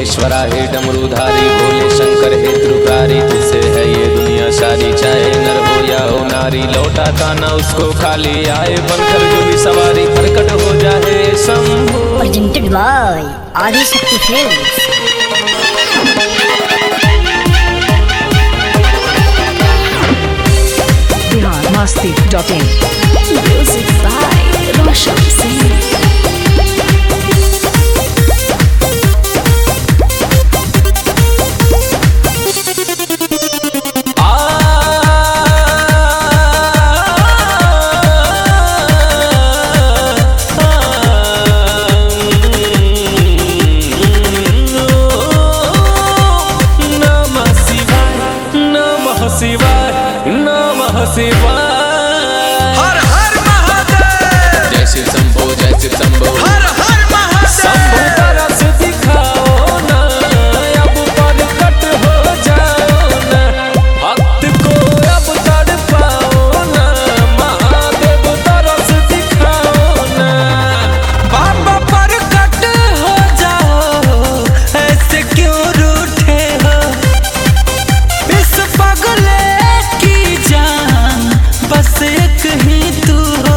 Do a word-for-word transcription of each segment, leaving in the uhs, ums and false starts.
महेश्वरा है डमरूधारी, भोले शंकर है त्रिपुरारी, तुझसे है ये दुनिया सारी, चाहे नर हो या हो नारी, लौटा ताना उसको खाली, आए बनकर जो भी सवारी, प्रकट हो जाए Shambhu. Presented by Adi Shakti Films. Bihar मस्ती dot in. Music by Roshan Singh. हर हर महादेव, जय शिव शंभो जय शिव शंभो, हर हर महादेव। शंभो तरस दिखाओ ना, अब प्रकट हो जाओ ना, भक्त को अब तड़पाओ ना, महादेव तरस दिखाओ ना। बाबा प्रकट हो जाओ, ऐसे क्यों रूठे हो, इस पगले की जान बस एक ही तू हो।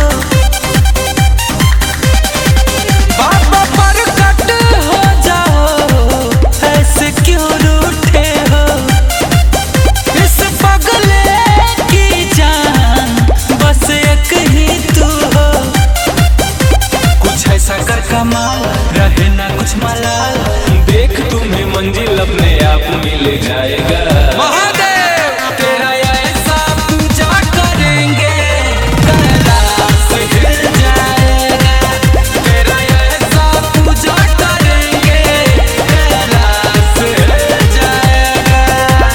बाबा प्रकट हो जाओ, ऐसे क्यों रूठे हो, इस पगले की जान बस एक ही तू हो। कुछ ऐसा कर कमाल, रहे ना कुछ मलाल, देख तुम्हें मंजिल अपने आप मिल जाएगा। महादेव तेरा ऐसा पूजा करेंगे, कैलाश हिल जाएगा। तेरा ऐसा पूजा करेंगे, कैलाश हिल जाएगा।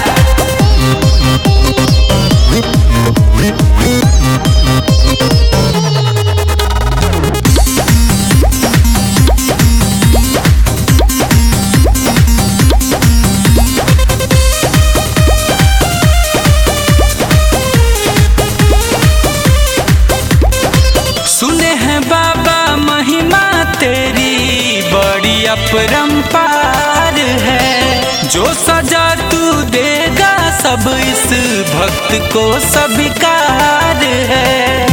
सुने हैं बाबा महिमा तेरी बड़ी अपरंपार है, जो सजा तू देगा सब इस भक्त को स्वीकार है।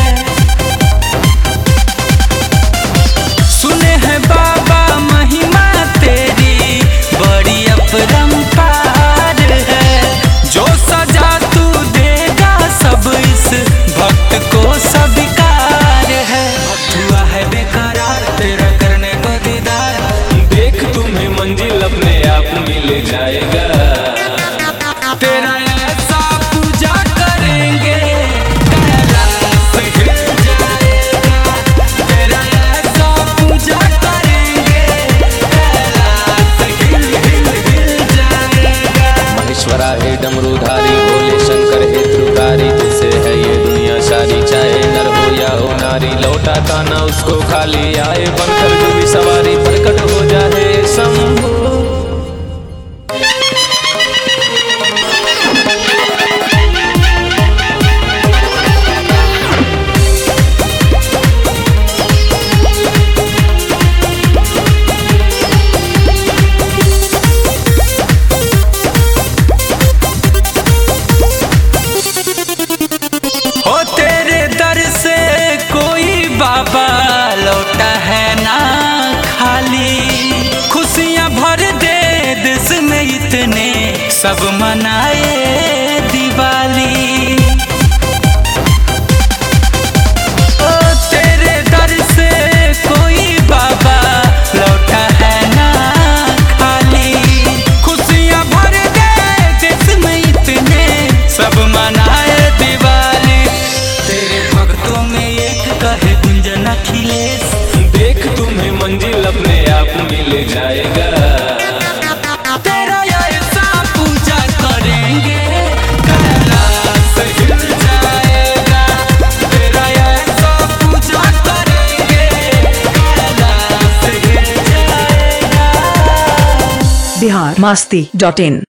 सुने हैं बाबा महिमा तेरी बड़ी अपरंपार है, जो सजा तू देगा सब इस भक्त को स्वीकार है। हुआ है बेकरार तेरा करने को दीदार, देख तुम्हें मंजिल अपने आप मिल जाएगा। तेरा ऐसा पूजा करेंगे, कैलाश हिल जाएगा। तेरा ऐसा पूजा करेंगे, कैलाश हिल हिल हिल जाएगा। महेश्वरा है डमरूधारी, भोले शंकर है त्रिपुरारी, तुझसे है ये दुनिया सारी, चाहे नर हो या हो नारी, लौटा ताना उसको खाली, आए बनकर जो भी सवारी, प्रकट हो जाए शंभू। हो तेरे दर से कोई बाबा लौटा है ना खाली, खुशियां भर दे देश में इतने सब मनाए दिवाली। ओ तेरे दर से कोई बाबा लौटा है ना खाली, खुशियां भर दे देश में इतने सब मनाए दिवाली। तेरे भक्तों में एक कहे गुंजन अखिलेश, देख तुम्हें मंजिल अपने आप मिल जाएगा। तेरा ऐसा पूजा करेंगे, कैलाश हिल जाएगा। तेरा ऐसा पूजा करेंगे, कैलाश हिल जाएगा। बिहार मस्ती डॉट इन।